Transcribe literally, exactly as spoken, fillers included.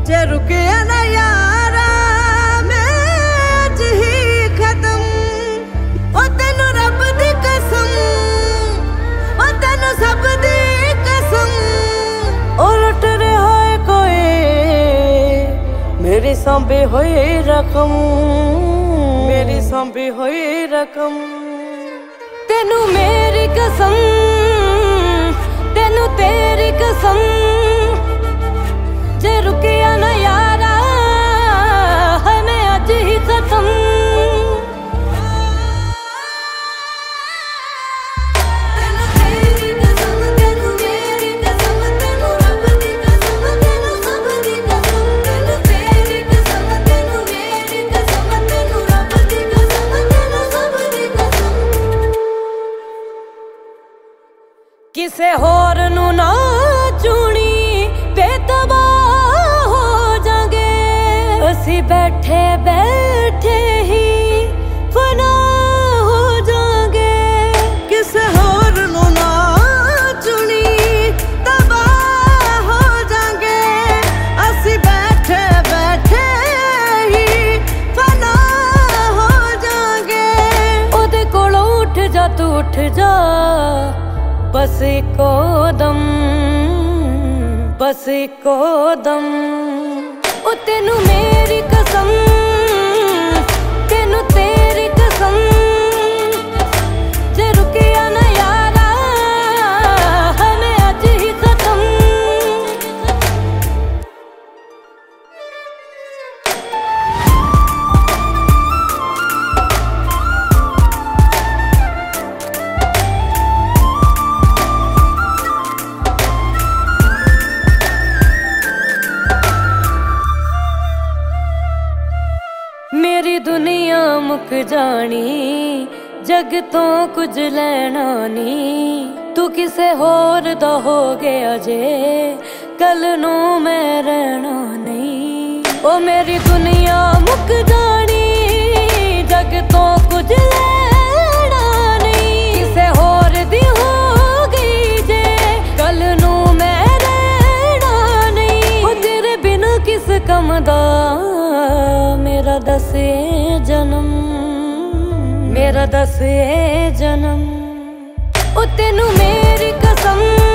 जे रुकिया ना यारा मैं अज ही खत्म। ओ तेनू रब दी कसम, ओ तेनू सब दी कसम। ओ लुट रहा है कोई मेरी सांभी हुई रकम, मेरी सांभी हुई रकम। तेनू मेरी कसम, तेनू तेरी कसम। जे रुकिया ना यारा है मैं अज ही खत्म। तेनू तेरी कसम, तेनू मेरी कसम। तेनू रब दी कसम, तेनू सब दी कसम। तेनू तेरी कसम, तेनू मेरी कसम। तेनू रब दी कसम, तेनू सब दी कसम। किसे होर नू ना चुनी बेतबाह हो जांगे। असी बैठे बैठे ही फना हो जांगे। किसे होर नू ना चुनी तबाह हो जांगे। असी बैठे बैठे ही फना हो जांगे। ओदे कोलों उठ जा तू उठ जा बस इको दम, बस इको दम। ओ तेनू मेरी कसम, तेनू तेरी कसम। जे रुकिया ना यारा है मैं अज ही खत्म। मेरी दुनिया मुक जानी जग तो कुछ लेना नी। तू किसे होर दा हो गया जे कल नू मैं रहना नहीं। ओ मेरी दुनिया मुक जानी जग तो कुछ लेना नहीं। किसे होर दी हो गई जे कल नू मैं रहना नहीं। ओ तेरे बिना किस कम दा मेरा दसे जन्म, मेरा दसे जन्म। ओ तेनू मेरी कसम।